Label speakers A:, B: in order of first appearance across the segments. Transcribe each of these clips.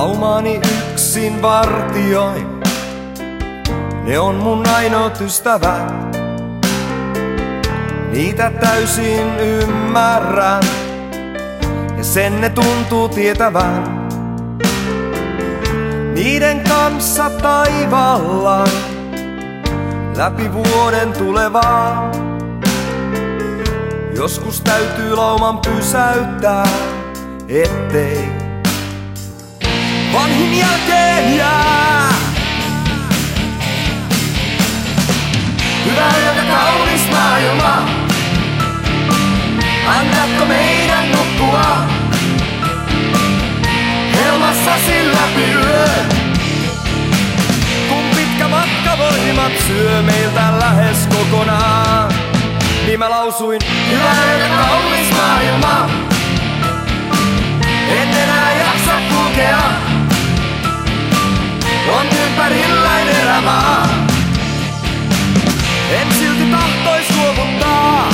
A: Laumaani yksin vartioin, ne on mun ainoat ystävät. Niitä täysin ymmärrän, ja sen ne tuntuu tietävän. Niiden kanssa taivaalla läpi vuoden tulevaa. Joskus täytyy lauman pysäyttää, ettei vanhin jälkeen jää. Hyvä yötä kaunis maailma, annatko meidän nukkua helmassasi läpi yön? Kun pitkä matka voimat syö meiltä lähes kokonaan, niin mä lausuin, hyvä yötä kaunis maailma, en enää jaksa kulkea, on ympärilläin elämää. En silti tahtois luovuttaa.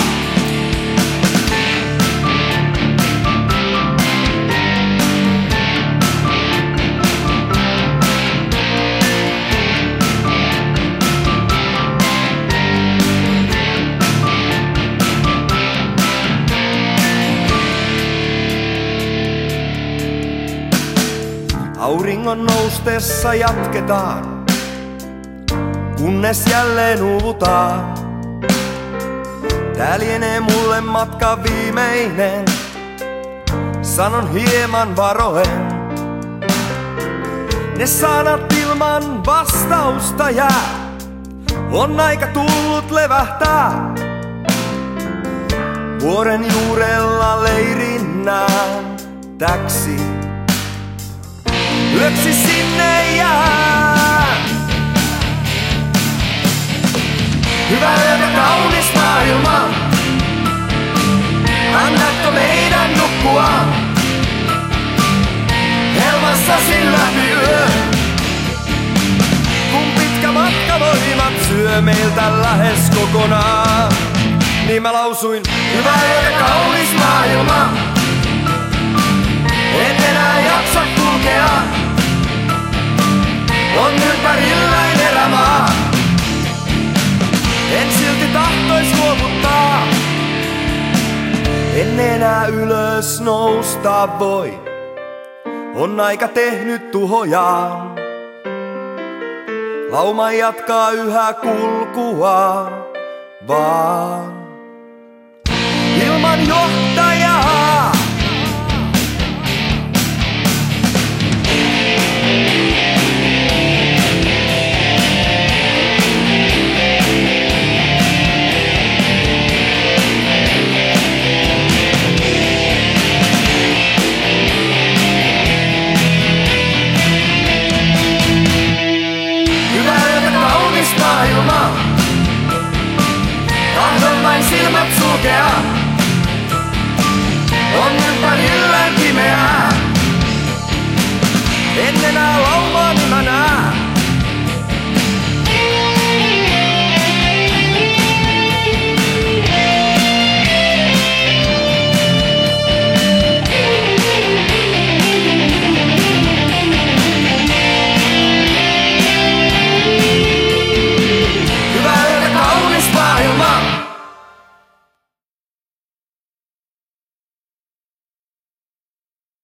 A: Auringon noustessa jatketaan, kunnes jälleen uuvutaan. Tää lienee mulle matka viimeinen, sanon hieman varoen. Ne sanat ilman vastausta jää, on aika tullut levähtää. Vuoren juurella leirinnään täksi, yöksi sinne jää. Hyvä yötä kaunis maailma, annatko meidän nukkua helmassasi läpi yön? Kun pitkä matka voimat syö meiltä lähes kokonaan, niin mä lausuin, hyvä yötä kaunis maailma, en enää jaksa kulkea, on ympärilläin elämää. En silti tahtois luovuttaa, en enää ylös nousta voi, on aika tehnyt tuhojaan. Lauma jatkaa yhä kulkuaan, vaan ilman johtajaa. Maailma, tahdon vain silmät sulkea, on ympärillään pimeää. En enää lauma